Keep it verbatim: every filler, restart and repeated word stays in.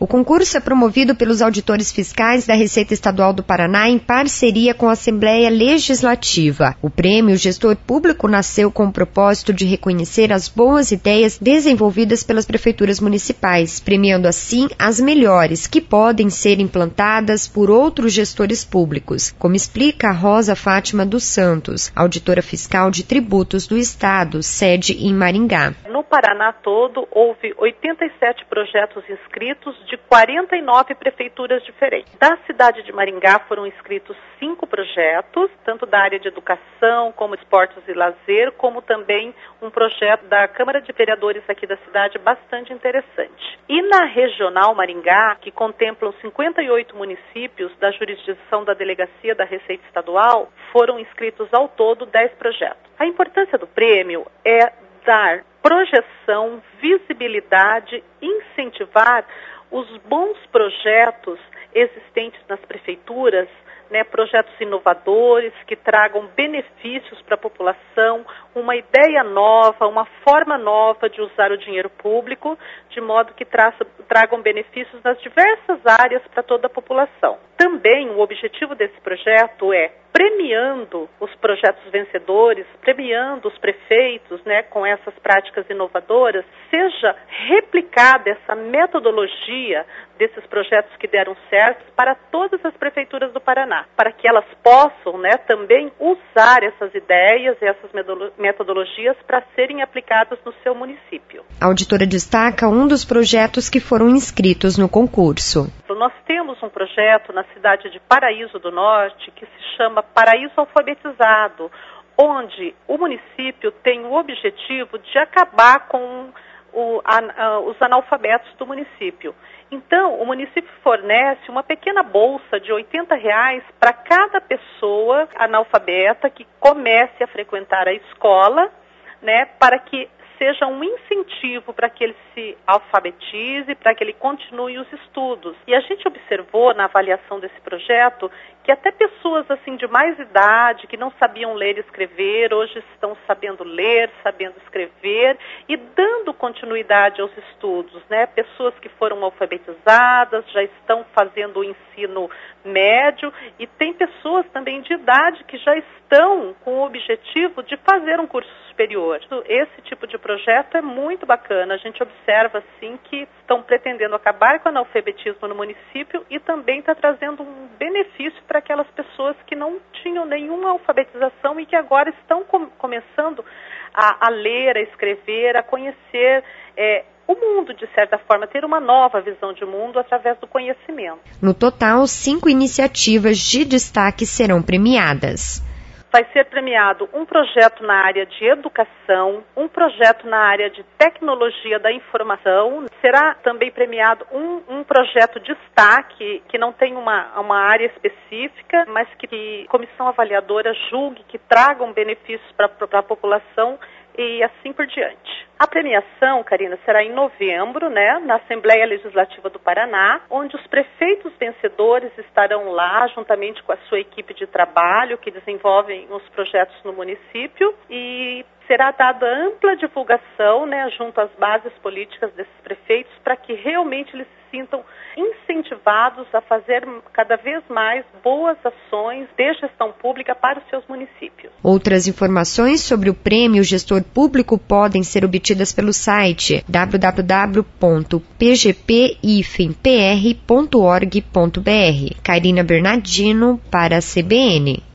O concurso é promovido pelos auditores fiscais da Receita Estadual do Paraná em parceria com a Assembleia Legislativa. O prêmio Gestor Público nasceu com o propósito de reconhecer as boas ideias desenvolvidas pelas prefeituras municipais, premiando assim as melhores que podem ser implantadas por outros gestores públicos, como explica a Rosa Fátima dos Santos, auditora fiscal de tributos do Estado, sede em Maringá. No Paraná todo, houve oitenta e sete projetos inscritos de quarenta e nove prefeituras diferentes. Da cidade de Maringá foram inscritos cinco projetos, tanto da área de educação, como esportes e lazer, como também um projeto da Câmara de Vereadores aqui da cidade bastante interessante. E na regional Maringá, que contemplam cinquenta e oito municípios da jurisdição da Delegacia da Receita Estadual, foram inscritos ao todo dez projetos. A importância do prêmio é dar projeção, visibilidade, incentivar os bons projetos existentes nas prefeituras, né, projetos inovadores que tragam benefícios para a população, uma ideia nova, uma forma nova de usar o dinheiro público, de modo que traça, tragam benefícios nas diversas áreas para toda a população. Também o objetivo desse projeto é, premiando os projetos vencedores, premiando os prefeitos, né, com essas práticas inovadoras, seja replicada essa metodologia desses projetos que deram certo para todas as prefeituras do Paraná, para que elas possam, né, também usar essas ideias e essas metodologias para serem aplicadas no seu município. A auditora destaca um dos projetos que foram inscritos no concurso. Nós temos um projeto na cidade de Paraíso do Norte que se chama Paraíso Alfabetizado, onde o município tem o objetivo de acabar com o, a, a, os analfabetos do município. Então, o município fornece uma pequena bolsa de oitenta reais para cada pessoa analfabeta que comece a frequentar a escola, né, para que seja um incentivo para que ele se alfabetize, para que ele continue os estudos. E a gente observou na avaliação desse projeto que até pessoas assim de mais idade, que não sabiam ler e escrever, hoje estão sabendo ler, sabendo escrever e dando continuidade aos estudos, né? Pessoas que foram alfabetizadas, já estão fazendo o ensino médio e tem pessoas também de idade que já estão com o objetivo de fazer um curso superior. Esse tipo de projeto é muito bacana. A gente observa, assim, que estão pretendendo acabar com o analfabetismo no município e também está trazendo um benefício para aquelas pessoas que não tinham nenhuma alfabetização e que agora estão com, começando a, a ler, a escrever, a conhecer é, o mundo, de certa forma, ter uma nova visão de mundo através do conhecimento. No total, cinco iniciativas de destaque serão premiadas. Vai ser premiado um projeto na área de educação, um projeto na área de tecnologia da informação. Será também premiado um, um projeto de destaque, que não tem uma, uma área específica, mas que a comissão avaliadora julgue que tragam benefícios para a população e assim por diante. A premiação, Karina, será em novembro, né, na Assembleia Legislativa do Paraná, onde os prefeitos vencedores estarão lá, juntamente com a sua equipe de trabalho, que desenvolvem os projetos no município, e será dada ampla divulgação, né, junto às bases políticas desses prefeitos, para que realmente eles se sintam incentivados a fazer cada vez mais boas ações de gestão pública para os seus municípios. Outras informações sobre o Prêmio Gestor Público podem ser obtidas pelo site w w w ponto p g p hífen p r ponto org ponto b r. Karina Bernardino para a C B N.